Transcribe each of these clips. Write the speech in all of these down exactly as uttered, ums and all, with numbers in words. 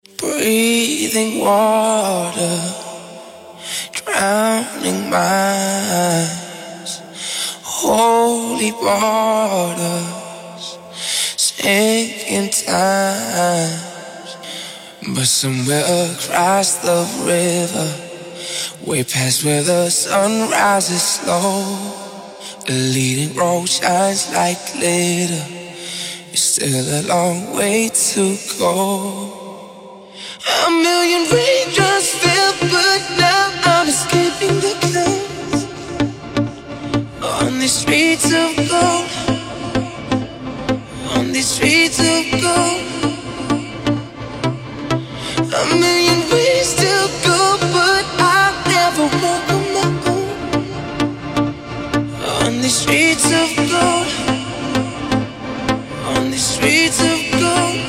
Breathing water, drowning minds, holy waters, sinking times. But somewhere across the river, way past where the sun rises slow, a leading road shines like glitter. It's still a long way to go. A million raindrops fell, but now I'm escaping the clouds on these streets of gold, on these streets of gold. A million ways to go, but I'll never walk on my own. On these streets of gold, on these streets of gold.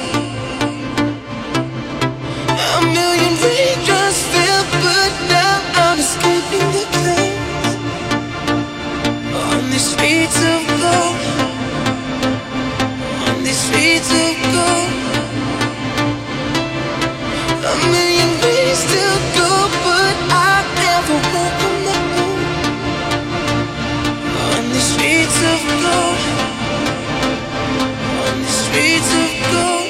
A million raindrops fell, but now I'm escaping the clouds on these streets of gold, on these streets of gold. A million ways to go, but I'll never walk on my own. On these streets of gold, on these streets of gold.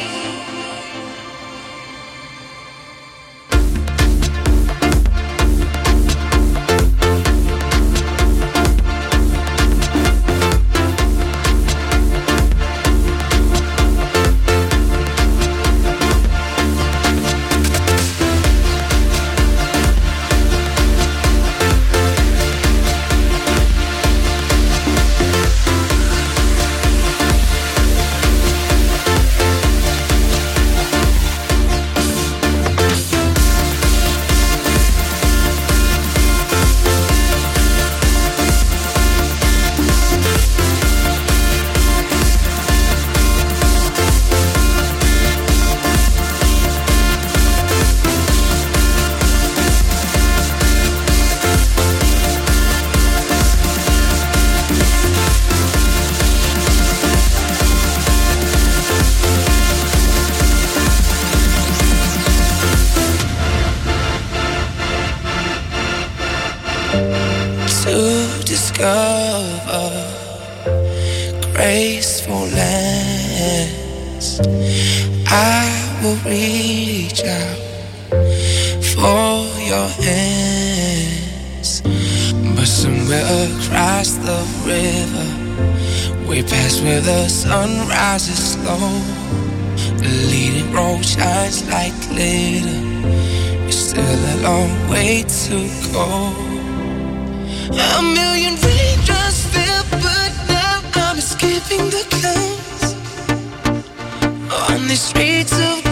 To discover graceful lands, I will reach out for your hands. But somewhere across the river, way past where the sun rises slow, a leading road shines like glitter. It's still a long way to go. A million raindrops fell, but now I'm escaping the clouds on these streets of